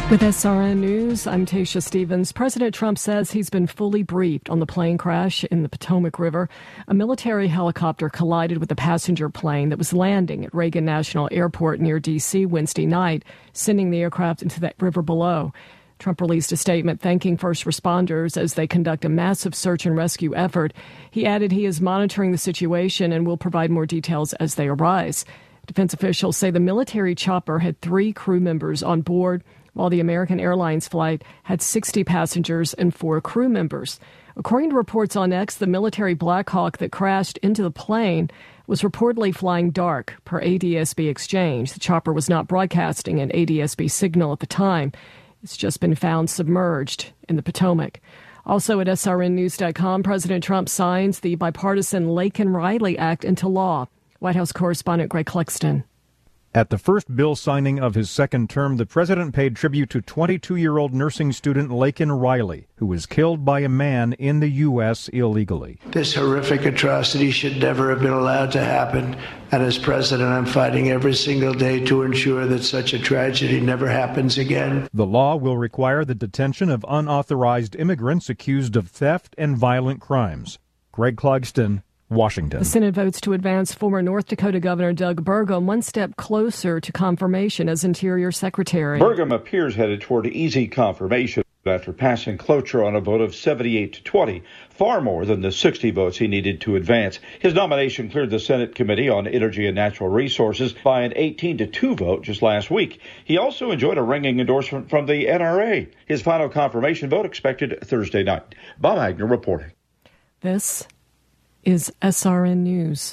With SRN News, I'm Tasha Stevens. President Trump says he's been fully briefed on the plane crash in the Potomac River. A military helicopter collided with a passenger plane that was landing at Reagan National Airport near D.C. Wednesday night, sending the aircraft into the river below. Trump released a statement thanking first responders as they conduct a massive search and rescue effort. He added he is monitoring the situation and will provide more details as they arise. Defense officials say the military chopper had 3 crew members on board, while the American Airlines flight had 60 passengers and 4 crew members. According to reports on X, the military Black Hawk that crashed into the plane was reportedly flying dark, per ADSB Exchange. The chopper was not broadcasting an ADSB signal at the time. It's just been found submerged in the Potomac. Also at srnnews.com, President Trump signs the bipartisan Laken-Riley Act into law. White House correspondent Greg Clugston. At the first bill signing of his second term, the president paid tribute to 22-year-old nursing student Laken Riley, who was killed by a man in the U.S. illegally. This horrific atrocity should never have been allowed to happen. And as president, I'm fighting every single day to ensure that such a tragedy never happens again. The law will require the detention of unauthorized immigrants accused of theft and violent crimes. Greg Clugston, Washington. The Senate votes to advance former North Dakota Governor Doug Burgum one step closer to confirmation as Interior Secretary. Burgum appears headed toward easy confirmation after passing cloture on a vote of 78-20, far more than the 60 votes he needed to advance. His nomination cleared the Senate Committee on Energy and Natural Resources by an 18-2 vote just last week. He also enjoyed a ringing endorsement from the NRA. His final confirmation vote expected Thursday night. Bob Agner reporting. This is SRN News.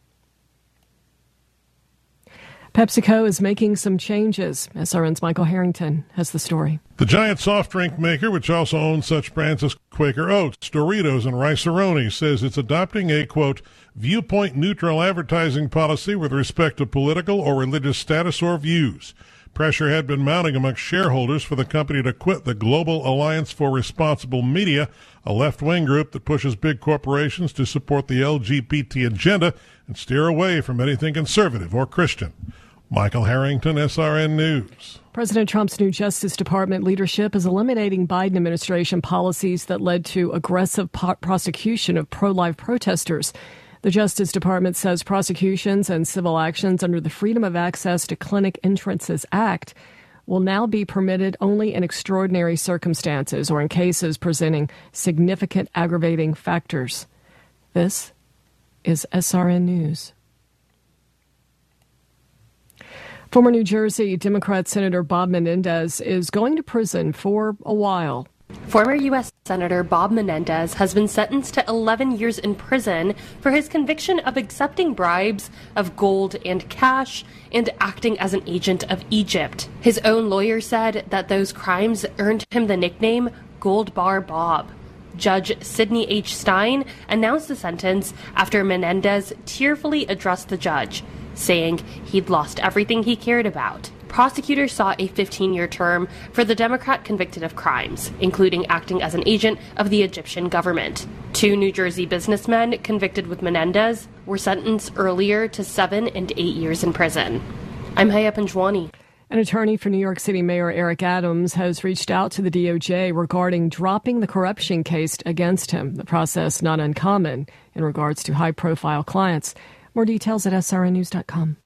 PepsiCo is making some changes. SRN's Michael Harrington has the story. The giant soft drink maker, which also owns such brands as Quaker Oats, Doritos, and Rice-A-Roni, says it's adopting a, quote, viewpoint-neutral advertising policy with respect to political or religious status or views. Pressure had been mounting amongst shareholders for the company to quit the Global Alliance for Responsible Media, a left-wing group that pushes big corporations to support the LGBT agenda and steer away from anything conservative or Christian. Michael Harrington, SRN News. President Trump's new Justice Department leadership is eliminating Biden administration policies that led to aggressive prosecution of pro-life protesters. The Justice Department says prosecutions and civil actions under the Freedom of Access to Clinic Entrances Act will now be permitted only in extraordinary circumstances or in cases presenting significant aggravating factors. This is SRN News. Former New Jersey Democrat Senator Bob Menendez is going to prison for a while. Former U.S. Senator Bob Menendez has been sentenced to 11 years in prison for his conviction of accepting bribes of gold and cash and acting as an agent of Egypt. His own lawyer said that those crimes earned him the nickname Gold Bar Bob. Judge Sidney H. Stein announced the sentence after Menendez tearfully addressed the judge, saying he'd lost everything he cared about. Prosecutors sought a 15-year term for the Democrat convicted of crimes, including acting as an agent of the Egyptian government. 2 New Jersey businessmen convicted with Menendez were sentenced earlier to 7 and 8 years in prison. I'm Haya Panjwani. An attorney for New York City Mayor Eric Adams has reached out to the DOJ regarding dropping the corruption case against him, the process not uncommon in regards to high-profile clients. More details at srnnews.com.